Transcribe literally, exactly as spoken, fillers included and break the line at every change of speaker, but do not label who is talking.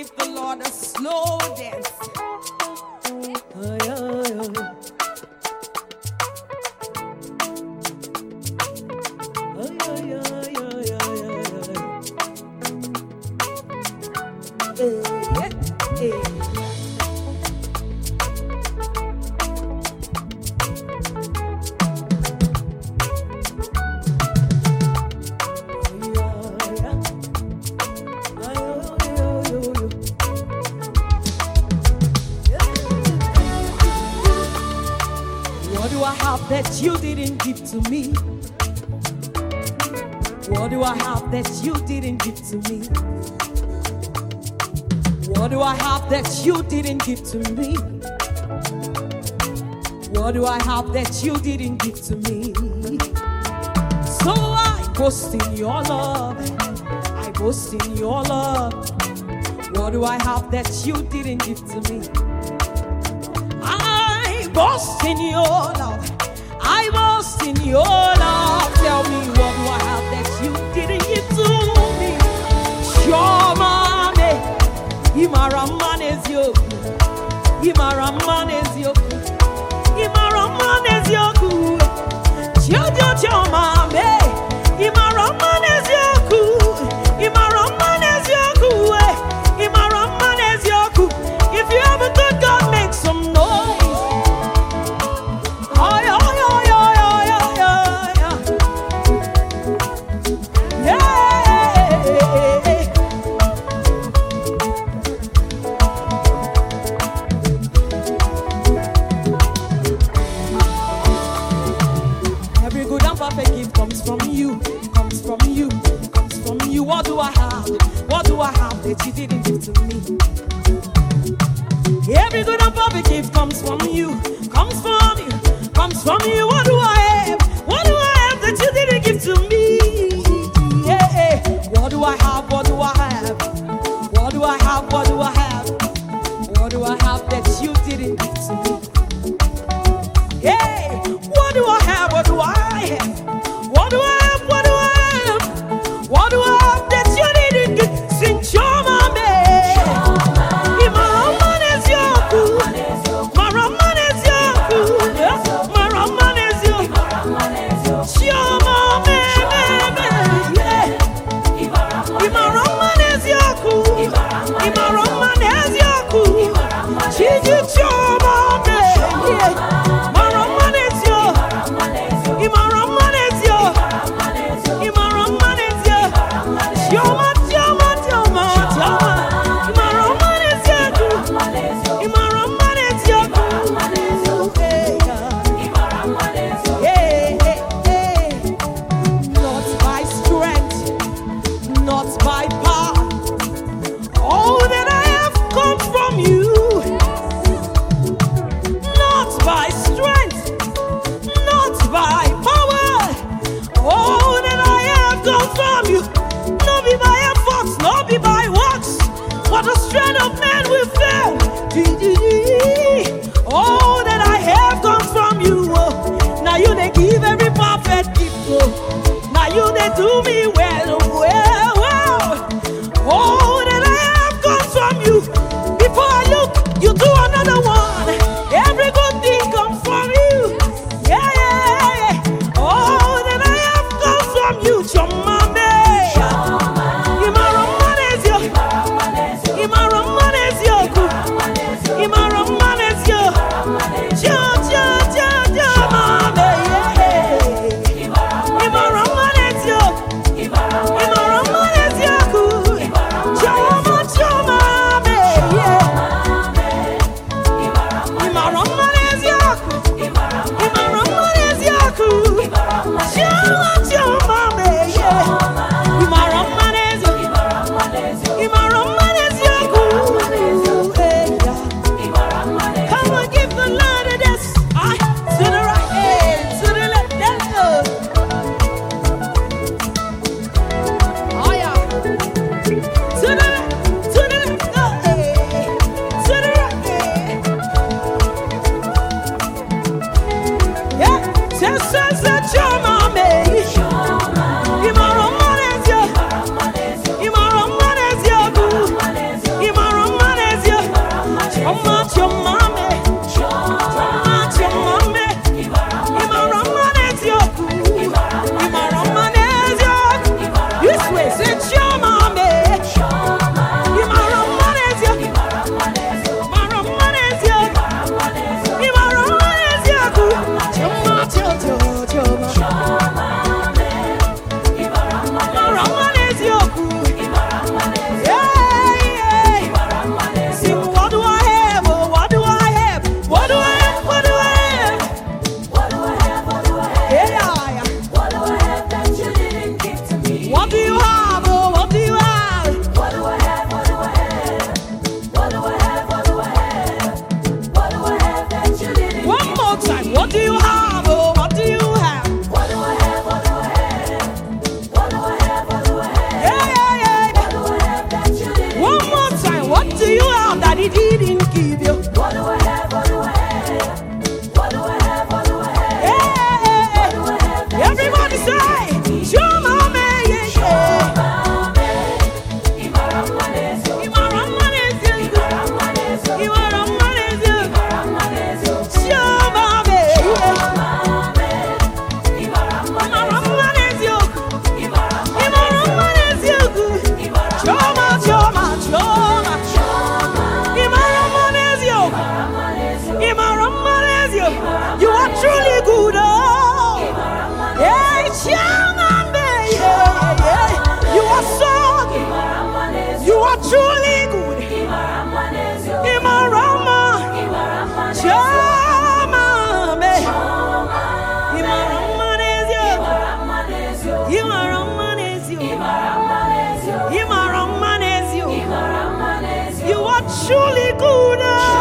give the Lord a slow dance. Oh, yeah, yeah. Oh, yeah, yeah, yeah, yeah, yeah. Hey, hey, hey. That you didn't give to me? What do I have that you didn't give to me? What do I have that you didn't give to me? What do I have that you didn't give to me? So I boast in your love. I boast in your love. What do I have that you didn't give to me? I boast in your love. I boast in your love. Tell me, what do I have that you didn't give to me? Shomame, Imaraman is your, Imaraman is your, Imaraman is your good. Jojo Chomame, Imaraman is your good. Imaraman is your good. Imaraman is your good. If you have a good God, make some noise. What do I have? What do I have that you didn't give to me? Every good and perfect gift comes from you, comes from you, comes from you. What do I have? What do I have that you didn't give to me? Yeah, yeah. What do I have? What do I have? What do I have? What do I have? What do I have that you didn't give to me? Hey, what do I have? What do I have? What do I have? What do I have? What do I have that you didn't get? Sing Choma me. Imaraman is your good. Maraman is your good. Maraman is your good. Choma me, me, me. Imaraman is your good. Imaraman is your good. Chiji Choma me. Maraman is your. Imaraman is your. Imaraman is your. Choma, choma, choma, choma. Imaraman is your good. Imaraman is your good. Hey, hey, hey. Not by strength, not by power. All that I have comes from you. Not by strength, not by power. All that I have comes from you. No be by efforts, no be by works. For the strength of man will fail. All that I have comes from you. Now you they give every perfect gift. Now you they do me well, well, well. All that I have comes from you. Before I look, you do another one. Every good thing comes from you. Yeah, yeah, yeah. All that I have comes from you. Choma me. Imaraman is your. Imaraman is your good. Imaraman is your. Cha cha cha cha mame. Imaraman is your. Imaraman now.